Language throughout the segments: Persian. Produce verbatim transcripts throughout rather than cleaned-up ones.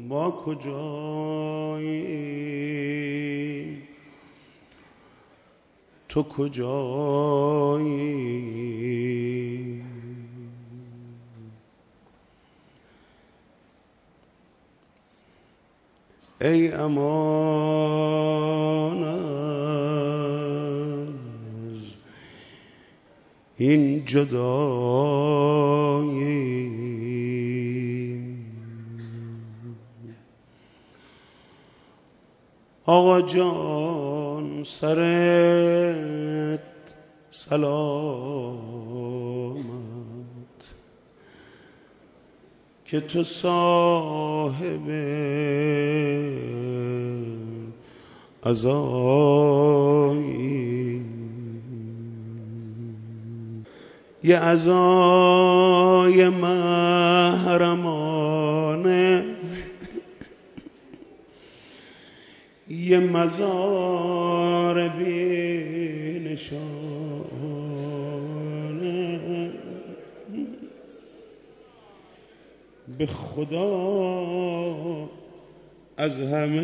ما کجاییم تو کجایی؟ ای امان از این جدایی، آقا جان سرت سلامت که تو صاحب عزایی، یه عزای محرمانه یه مزار بی نشانه، به خدا از همه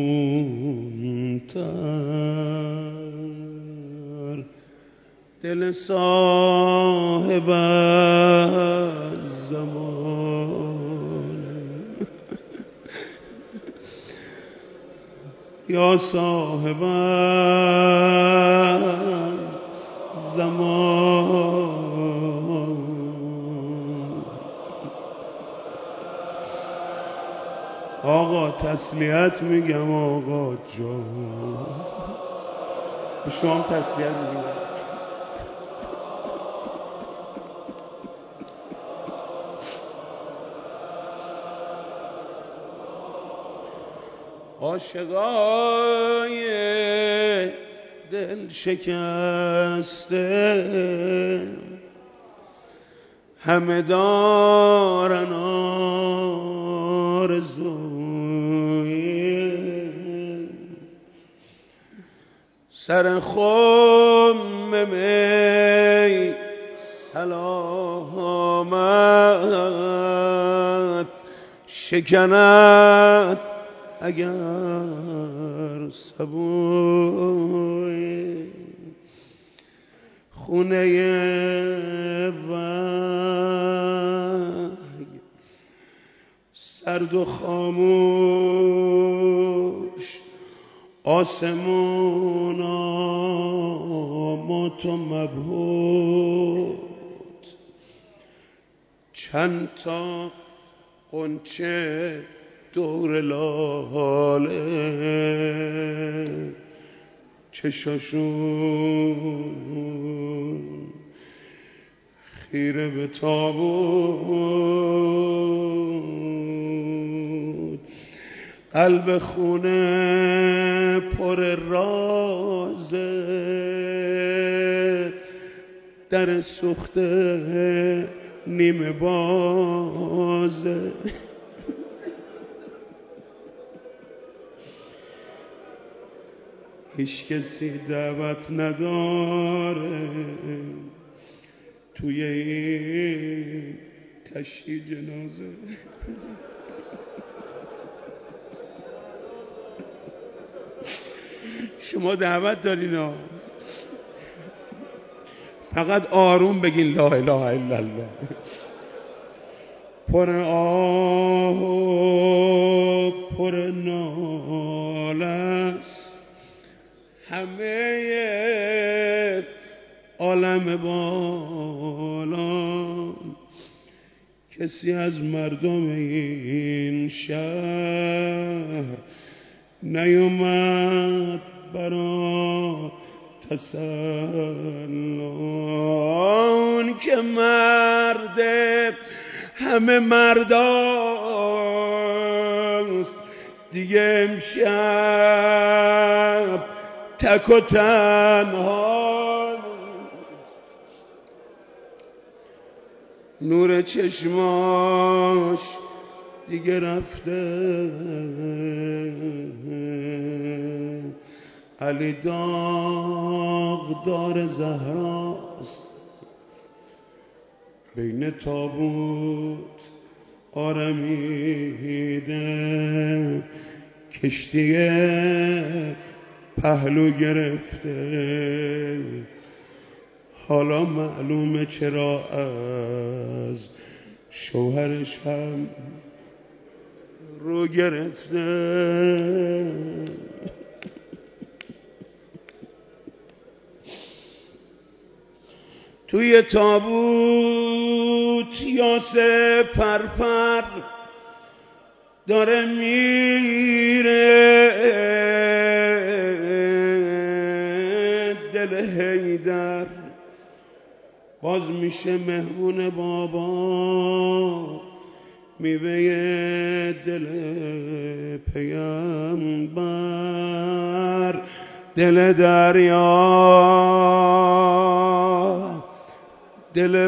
خونتر دل صاحب زمان. یا صاحب زمان، آقا تسلیت میگم آقا جان، به شما تسلیت میگم. عاشقای دل شکسته همه دارن آرزوی، سر خم می سلامت شکند اگر سبوی، خونه وحی سرد و خاموش، آسمونا مات و مبهوت، چند تا غنچه دور لاله چشاشون خیره به تابوت، قلب خونه پر رازه، در سوخته نیمه بازه، هیچ کسی دعوت نداره توی این تشییع جنازه. شما دعوت دارین ها، فقط آروم بگین لا اله الا الله. پر آه و پر ناله است همه عالم بالا، کسی از مردم این شهر نیومد برا تسلون، که مرد همه مرداست دیگه امشب تک و تنها، نور چشماش دیگه رفته، علی داغدار زهراست بین تابوت آرمیده کشتی پهلو گرفته حالا معلومه چرا از شوهرش هم رو گرفته توی تابوت یاسه پرپر داره میره دل حیدر باز میشه مهمون بابا میوه دل پیامبر دل دریا دل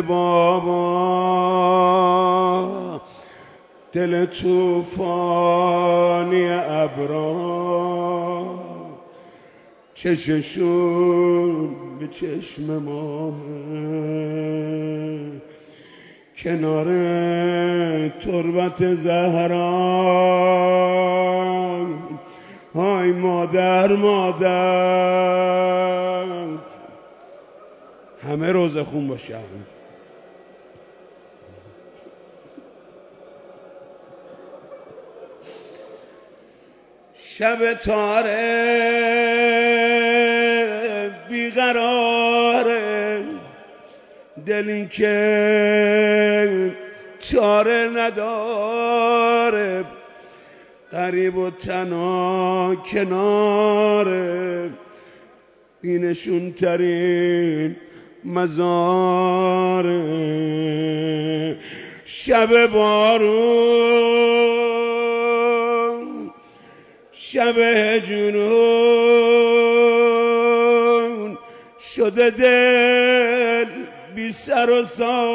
بابا دل توفانی ابرا چششون به چشم ماه کنار تربت زهرا های مادر مادر همه روزه خون باشه شب تاره بیقراره دلی که چاره نداره غریب و تنها کناره اینشون ترین مزاره شب بارون شب جنون شده دل بی سر و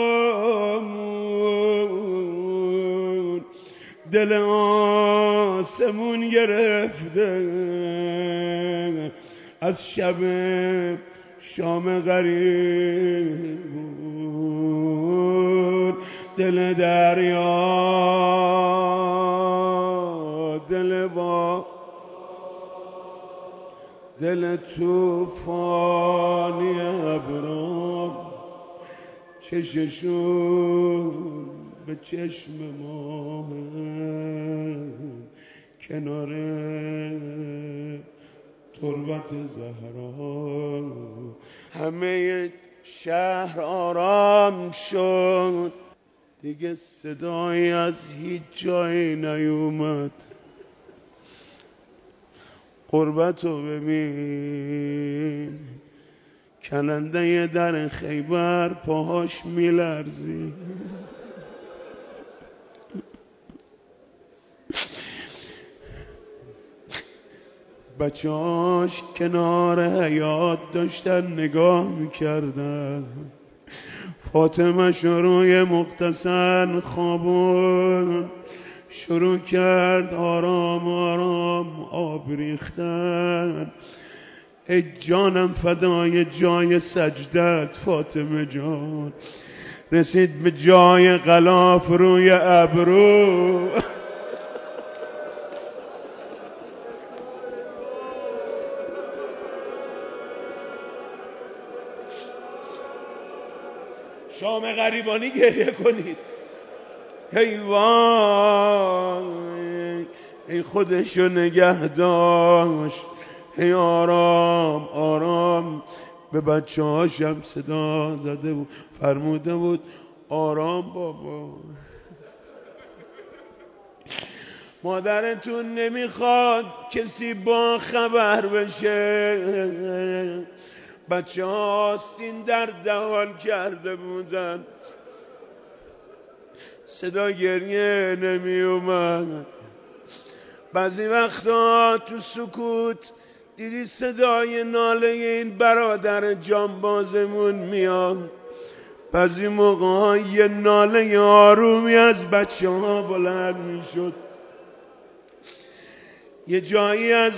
سامون دل آسمون گرفته از شب شام غریبون دل دریا دل با دل توفانی ابرام چششون به چشم ما کنار تربت زهرا همه شهر آرام شد دیگه صدایی از هیچ جایی نیومد قربتو ببین کننده در خیبر پاهاش میلرزی بچه‌هاش کنار حیاط داشتن نگاه میکردن فاطمه شروع مختصر خوابون شروع کرد آرام آرام آب ریختن ای جانم فدای جای سجدت فاطمه جان رسید به جای غلاف روی ابرو شام غریبانی گریه کنید ای وای ای خودشو نگه داشت ای آرام آرام به بچه هاشم صدا زده بود فرموده بود آرام بابا مادرتون نمیخواد کسی با خبر بشه بچه ها سین در دهان کرده بودن صدا گریه نمی اومد بعضی وقتا تو سکوت دیدی صدای ناله این برادر جانبازمون میاد بعضی موقع ها یه ناله آرومی از بچه ها بلند میشد یه جایی از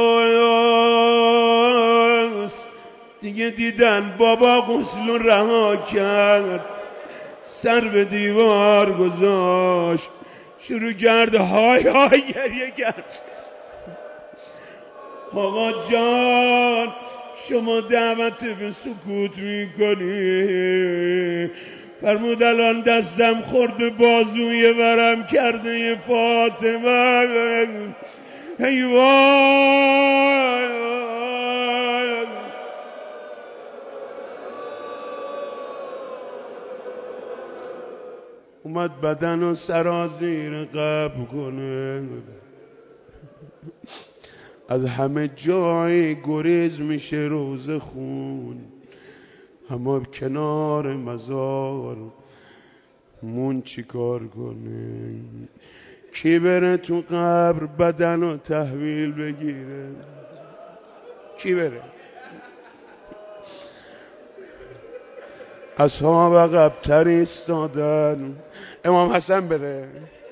قوس دیگه دیدن بابا غسلون رها کرد سر به دیوار گذاشت شروع کرد های های گریه کرد. آقا جان شما دعوت به سکوت میکنی. فرمود الان دستم خورد به بازوی ورم کرده فاطمه. ای وای اومد بدن و سرازیر قبل کنه. از همه جای گریز میشه روز خون، اما کنار مزار مون چی کار کنه؟ کی بره تو قبر بدن و تحویل بگیره؟ کی بره؟ اصحاب عقب‌تر ایستادن. امام حسن بره،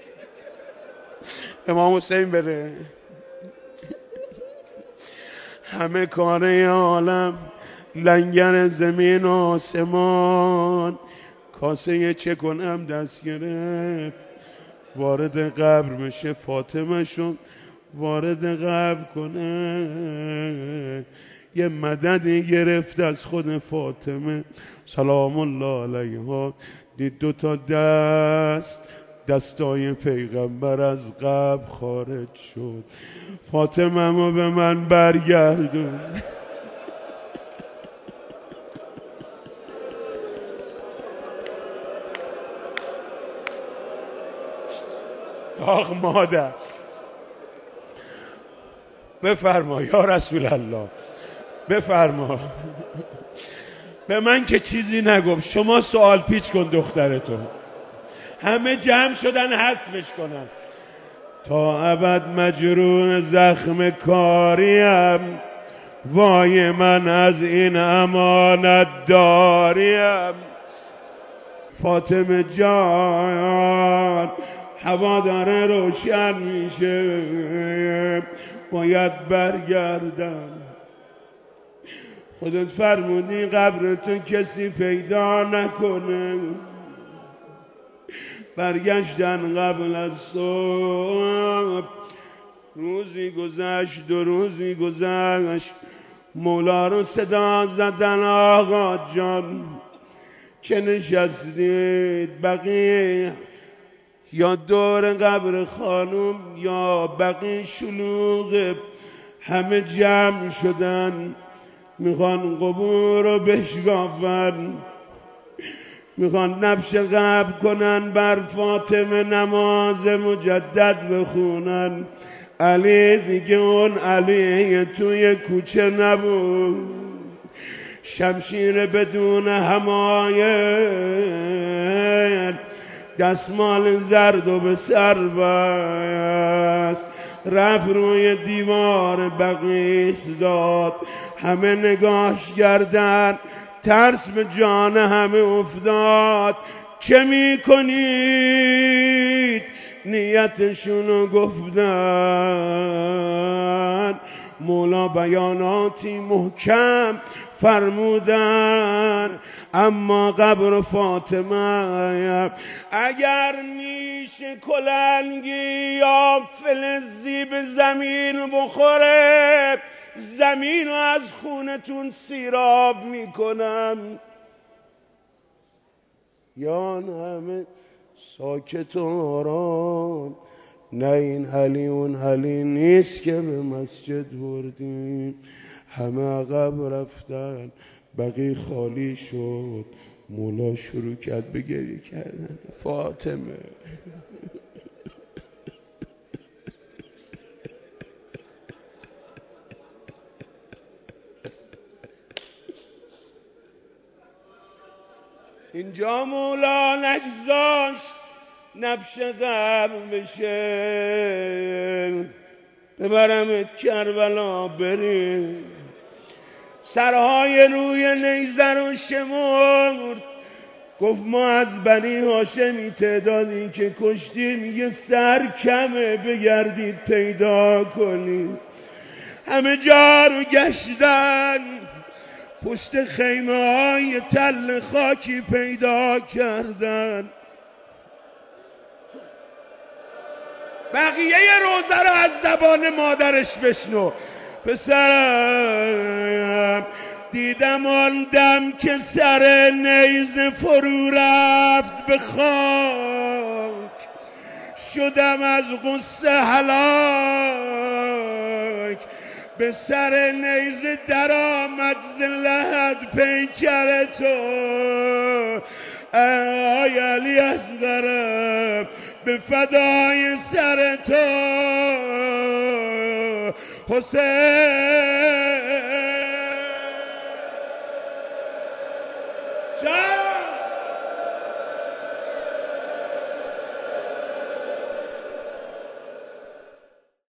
امام حسین بره، همه کاره عالم، لنگر زمین و آسمان. کاسه چه کنم دست گرفت، وارد قبر بشه، فاطمه شو وارد قبر کنه. یه مددی گرفت از خود فاطمه سلام الله علیها. دید دو تا دست دستای پیغمبر از قبر خارج شد. فاطمه ما به من برگردون. آخ مادر بفرما یا رسول الله، بفرما. به من که چیزی نگفت. شما سوال پیچ کن دخترتو. همه جمع شدن حذفش کنن. تا ابد مجروح زخم کاریم، وای من از این امانت داریم. فاطمه جان هوا داره روشن میشه، باید برگردم. خودت فرمودی قبرتو کسی پیدا نکنه. برگشتن قبل از صبح. روزی گذشت، دو روزی گذشت، مولا رو صدا زدن آقا جان که نشستید بقیه یا دور قبر خانم یا بقیه شلوغ، همه جمع شدن میخوان قبور رو بشکافن، میخوان نبش قبر کنن، بر فاطمه نماز مجدد بخونن. علی دیگه اون علی توی کوچه نبود، شمشیر بدون حمایل، دستمال زرد و به سر بست، رفت روی دیوار بقیه داد. همه نگاهش کردن، ترس به جان همه افتاد. چه میکنید؟ نیتشونو گفتن. مولا بیاناتی محکم فرمودن. اما قبر فاطمه اگر نیش کلنگی یا فلزی به زمین بخوره، زمین رو از خونتون سیراب میکنم. یا همه ساکت و آرام. نه این علی اون علی نیست که به مسجد بردیم. همه عقب رفتن، بقیه خالی شد. مولا شروع کرد به گریه کردن. فاطمه اینجا مولا نگذاشت نبش قبر بشه، ببرمت کربلا بریم. سرهای روی نیزه رو شمرد، گفت ما از بنی هاشمی تعدادی که کشتیم یه سر کمه، بگردید پیدا کنید. همه جا رو گشتن، پشت خیمه های تل خاکی پیدا کردن. بقیه روزه رو از زبان مادرش بشنو. پسرم دیدم آن دم که سر نیزه فرو رفت به خاک، شدم از غصه هلاک، به سر نیزه در آمد ز لحد پیکر تو. ای علی اصغرم به فدای سر تو. حسین